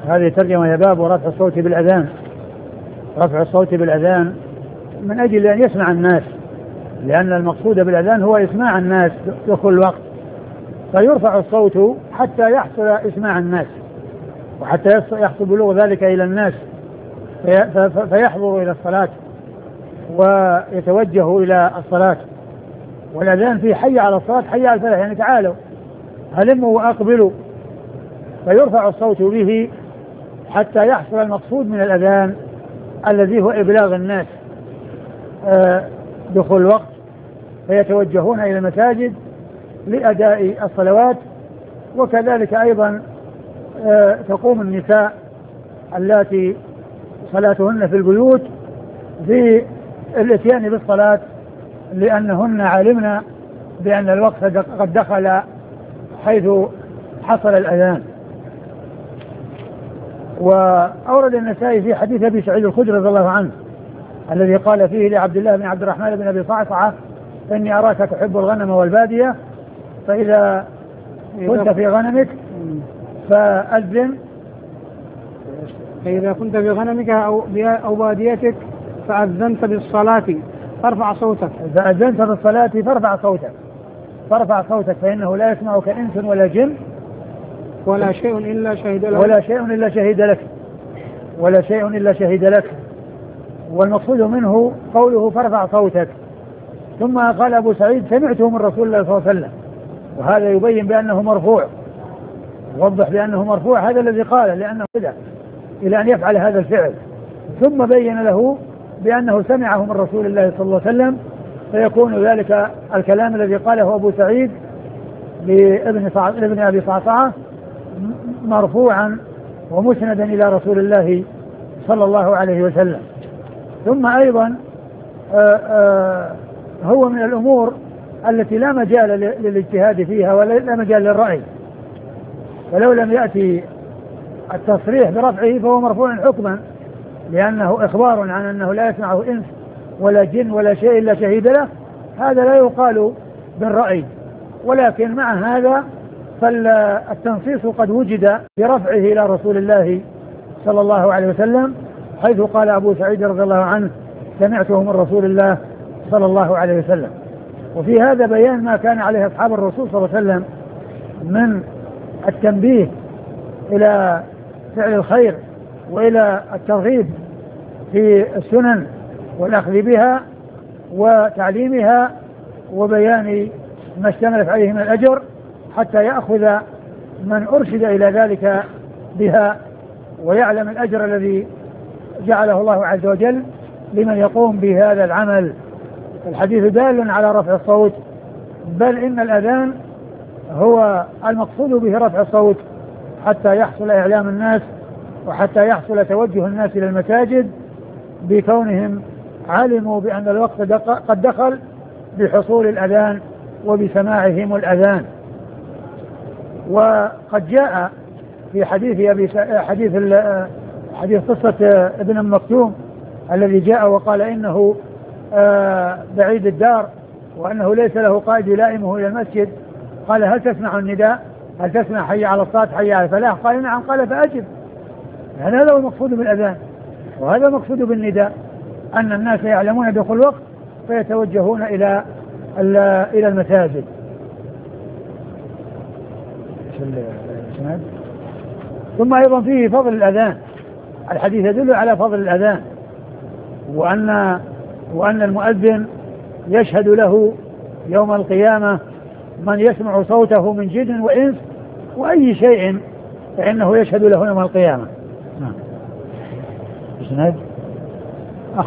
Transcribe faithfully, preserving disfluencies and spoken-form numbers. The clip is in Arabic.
هذه ترجمة يا باب ورفع الصوت بالأذان. رفع الصوت بالأذان من أجل أن يسمع الناس، لأن المقصود بالأذان هو إسماع الناس دخول الوقت، فيرفع الصوت حتى يحصل إسماع الناس وحتى يحصل بلوغ ذلك إلى الناس فيحضروا إلى الصلاة ويتوجهوا إلى الصلاة. والأذان فيه حي على الصلاة حي على الفلاح، يعني تعالوا هلموا وأقبلوا، فيرفع الصوت به حتى يحصل المقصود من الأذان الذي هو إبلاغ الناس دخول الوقت، فيتوجهون إلى المساجد لأداء الصلوات. وكذلك أيضا تقوم النساء اللاتي صلاتهن في البيوت بالاتيان بالصلاة، لأنهن علمنا بأن الوقت قد دخل حيث حصل الأذان. وأورد النسائي في حديث أبي سعيد الخدري رضي الله عنه الذي قال فيه لعبد الله بن عبد الرحمن بن أبي صعصعة: إني أراك تحب الغنم والبادية، فإذا كنت في غنمك فأذن، فإذا كنت في غنمك أو باديتك فأذنت بالصلاة فارفع صوتك فأذنت بالصلاة فارفع صوتك فارفع صوتك فإنه لا يسمعك إنس ولا جن ولا شيء إلا شهد لك ولا شيء إلا شهد لك ولا شيء إلا شهد لك. والمقصود منه قوله فارفع صوتك. ثم قال أبو سعيد: سمعته من رسول الله صلى الله عليه وسلم، وهذا يبين بأنه مرفوع، وضح بأنه مرفوع هذا الذي قال، لأنه بدأ إلى أن يفعل هذا الفعل، ثم بين له بأنه سمعه من رسول الله صلى الله عليه وسلم، فيكون ذلك الكلام الذي قاله أبو سعيد لابن أبي صعصعة مرفوعا ومسندا إلى رسول الله صلى الله عليه وسلم. ثم أيضا آآ آآ هو من الأمور التي لا مجال للاجتهاد فيها ولا مجال للرأي، فلو لم يأتي التصريح برفعه فهو مرفوع حكما، لأنه إخبار عن أنه لا يسمعه إنس ولا جن ولا شيء إلا شهيد له، هذا لا يقال بالرأي. ولكن مع هذا فالتنصيص قد وجد برفعه إلى رسول الله صلى الله عليه وسلم، حيث قال أبو سعيد رضي الله عنه: سمعته من رسول الله صلى الله عليه وسلم. وفي هذا بيان ما كان عليه أصحاب الرسول صلى الله عليه وسلم من التنبيه إلى فعل الخير وإلى الترغيب في السنن والأخذ بها وتعليمها وبيان ما اشتملت عليه من الأجر، حتى يأخذ من أرشد إلى ذلك بها ويعلم الأجر الذي جعله الله عز وجل لمن يقوم بهذا العمل. الحديث دال على رفع الصوت، بل إن الأذان هو المقصود به رفع الصوت حتى يحصل إعلام الناس وحتى يحصل توجه الناس إلى المساجد بكونهم علموا بأن الوقت قد دخل بحصول الأذان وبسماعهم الأذان. وقد جاء في حديث أبي حديث حديث قصة ابن مكتوم الذي جاء وقال إنه بعيد الدار وأنه ليس له قائد يلائمه إلى المسجد، قال: هل تسمع النداء؟ هل تسمع حي على الصلاة حي على الفلاح؟ قال: نعم. قال: فأجب. يعني هذا هو المقصود بالأذان، وهذا المقصود بالنداء، أن الناس يعلمون دخول الوقت فيتوجهون إلى إلى المساجد. ثم أيضا فيه فضل الأذان، الحديث يدل على فضل الأذان، وأن وأن المؤذن يشهد له يوم القيامة من يسمع صوته من جن وإنس وأي شيء، فإنه يشهد له يوم القيامة. نعم.